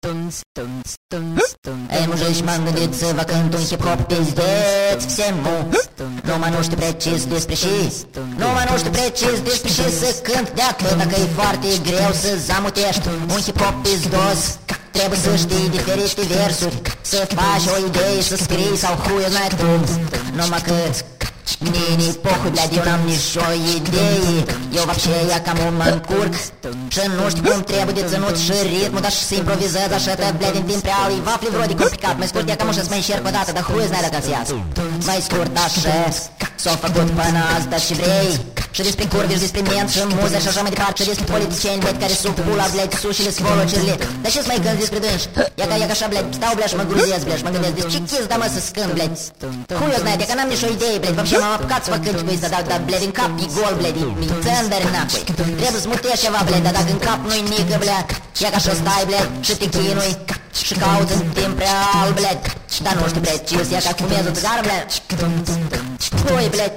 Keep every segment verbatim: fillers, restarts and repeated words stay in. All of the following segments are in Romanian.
Эй, мужич, m-am gândit să vă cânt un hip-hop pizdeț всему. Numai nu știu precis despre și Numai nu știu precis despre și să cânt de atât. Dacă e foarte greu să zamutești un hip-hop pizdos, trebuie să știi diferite versuri, să faci o idee, să scrii sau huie mai tu. Numai că Nini, pохуй, блядь, eu n-am nici o idee. Eu вообще я кому mă încurc și nu știu cum trebuie de ținut și ritmul, dar și să improvizez așa tăt, blядь, în timp real. E vafli vreo de complicat, mai scurt e cam așa să mă înșerc o dată, dar huiz n-ai dacă-ți iasă. Mai scurt așa s-o făcut până azi, dar și vrei. Și despre curvi, și despre menți și muze și așa mai departe. Și despre politicieni, blядь, care sub pula, blядь, sușile, svolocerile. Dar ce-ți mai gândi despre dânși? Ia ca, ia ca așa, blядь, stau, blядь, și mă gruzez, blядь, și mă gândesc despre ce chis da mă să scând, blядь. Huiz n-ai, de că n-am nici o idee, blядь, вообще m-am apucat să fac cântecul ăsta, dar, dar, blядь, în cap e gol, blядь, e țândări nacui. Trebuie să mutești ceva, blядь, dar dacă în cap nu-i nică, blядь, ia ca așa stai, blядь, și te chinui și cauți în timp real, blядь. Dar nu știu precis, ia ca fumez o țigară, blядь. Hui, blядь.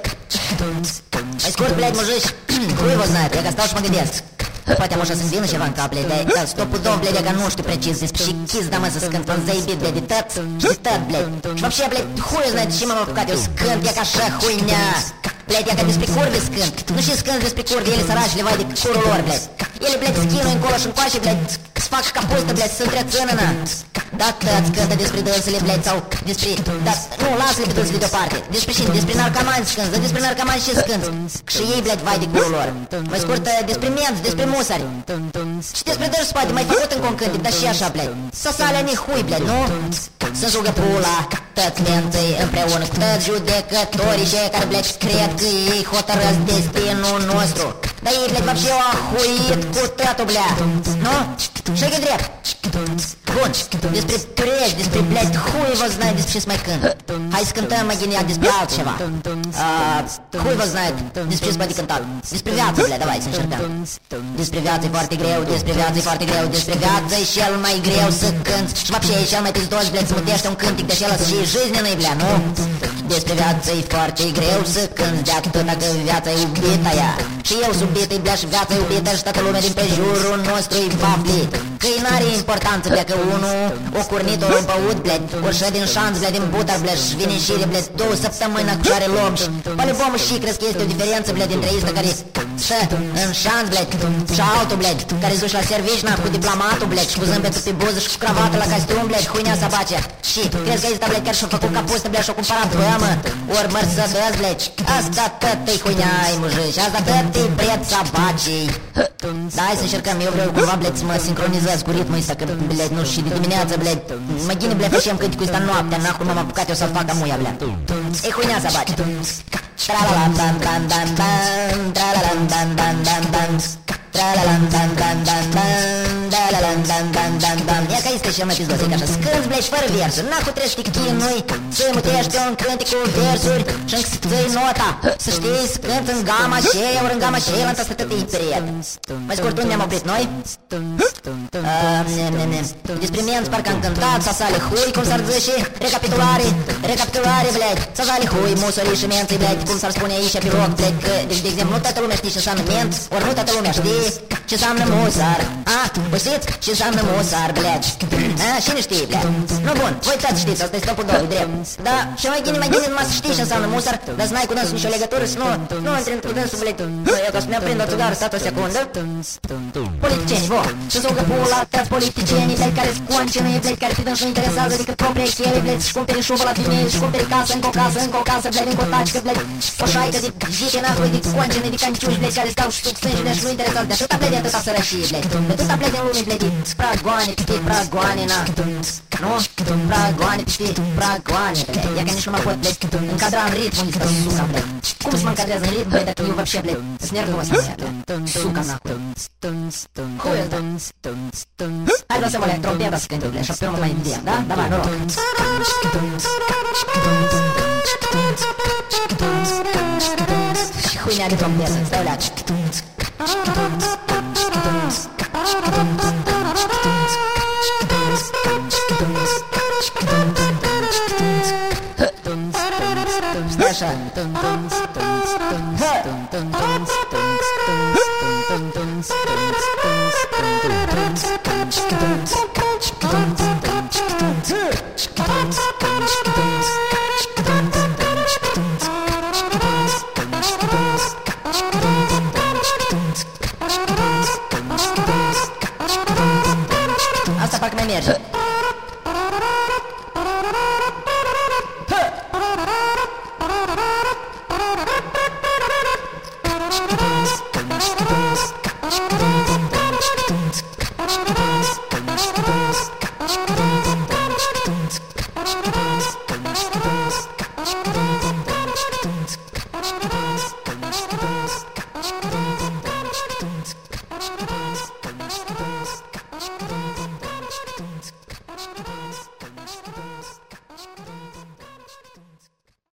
Mai scurt, blядь, mujici, hui vă знает, я ca stau și mă gândesc. Poate am așa să-mi vină ceva în cap, blядь, dar stopul dom, blядь, я ca nu știu precis despre și chis, da mă să scânt, un zaibit, blядь, de tăt și de tăt, blядь. Și вообще, blядь, hui знает, ce m-am apucat eu scânt, ia ca așa huinea. Blядь, ia ca despre curvi scânt. Nu și scânt despre curvi, ele săraci, le vai de curul lor, blядь. Ele, blядь, schinuie încolo și încoace, blядь, să fac capustă, blядь, să întrețână, na. Da, tăți cântă despre dânsele, blядь, sau despre... Da, nu, lasă-le pe dânsele deoparte. Despre și despre narcomani scânt, dar despre narcomani și scânt. Și ei, blядь, vai de curul lor. Mai scurt, despre menți, despre musari. Și despre dâns spate, mai făcut încă un cântec, dar și așa, blядь. Să sale ni hui, blядь, nu? Să jugă pula, tăți menții, împreună cu tăți judecătorii, cei care, blядь, cred că ei hotărăsc destinul nostru. Dar ei, blядь, вообще au ahuit cu tătul, blядь. Nu? Și-i drept. Bun, despre turești, despre, blядь, hui vă знает despre ce-ți mai cânt. Hai să cântăm mai genial despre altceva. Hui vă знает despre ce-ți mai de cântat. Despre viață, blядь, давай să încercăm. Despre viață e foarte greu, despre viață e foarte greu, despre viață e cel mai greu să cânti. Și вообще e cel mai pizdos, blядь, să mutește un cântec de acela și жизненный, blядь, nu? Despre viață e foarte greu să cânti, de atât dacă viața e iubita ea. Și eu subit-i, blядь, și viața e iubită și toată lumea din prejurul nostru e vaflit. Că n-are importanță, blядь, că unul o curnit, o băut, blядь, o șă din șanț, blядь, din butar, blядь, și vine și ele, blядь, două săptămâni cu care luăm și по-любому și crezi că este o diferență, blядь, dintre ăsta care stă în șanț, blядь, și altul, blядь, care duci la servici, na, cu diplomatul, blядь, și cu zâmbetul pe buză și cu cravată la costum, blядь, huinea sabacea. Și crezi că ăsta, blядь, chiar și-a făcut capustă, blядь, și-a cumpărat pămă, ori Mercedes, blядь. Asta tot-i huinea-i, mujici, asta tot-i bret sabacii. Da, hai să încercăm, eu vreau cumva, blядь, să mă sincronizez cu ritmul ăsta, că, blядь, nu și de dimineață, blядь, mă ghine, blядь, facem cântecul ăsta noaptea, n-acum m-am apucat eu să-l fac amuia, blядь. E huinea sabaci. Tra-la-lam-dan-dan-dan-dan, tra-la-lam-dan-dan-dan-dan, tra-la-lam-dan-dan-dan-dan, ia că este cel mai pizdos, e ca așa, scânți, blядь, fără versuri, n-acu trebuie să te chinui, să mutești un cântec cu versuri și încă să ții nota, să știi să cânti în gama aceea, ori în gama aceea, în asta tătă-i periet. Mai scurt, unde am oprit noi? Despre menți parcă am cântat, să sale hui, cum s-ar zice, recapitulare, recapitulare, blядь, să sale hui, musorii și menții, blядь, cum s-ar spune aici pe loc, blядь, că, deci, de exemplu, nu toată lumea știe ce înseamnă menți, ori nu toată lumea știe ce înseamnă musar. A, vă știți ce înseamnă musar, blядь? A, cine știe, blядь? Nu, bun, voi toți știți, asta e stopul doi, drept. Da, și mai gine, mai gine, numai să știi ce înseamnă musar, dar să n-ai cu dânsul nicio legătură, să nu, nu intri cu dânsul, blядь. Eu ca să mi-am prind o țigară, stați o secundă. Politicienii, vo, să s-o găpula, toți politicienii, blядь, care-s concenii, blядь, care pe dânsul interesează decât propria chele, blядь, și cumperi șubă la femei, și cumperi casă, încă o casă, încă o casă, blядь, încă o tacică, blядь, o șaică de jite, nahui, de concenii, de canciuși, blядь, care stau și sub sânge, și nu interesează de atâta, blядь, de atâta sărășie, blядь, de atâta, blядь, din lume, blядь, pragoane, piti, pragoane, na, nu? Pragoane, piti, pragoane, blядь, ia că nici nu mă pot, blядь, încadra în ritmul ăsta, suca, blядь. Cum să mă încadrează în ritm, blядь, dacă eu вообще, blядь, sunt nervos, blядь, suca, nahui. Hui ăsta. Hai, dați-mă, blядь, trompeta să cânte, blядь, și pe urmă mai vedem, da? Давай, noroc. Și huinea de trompetă, stai, blядь. Stai așa. mai merge.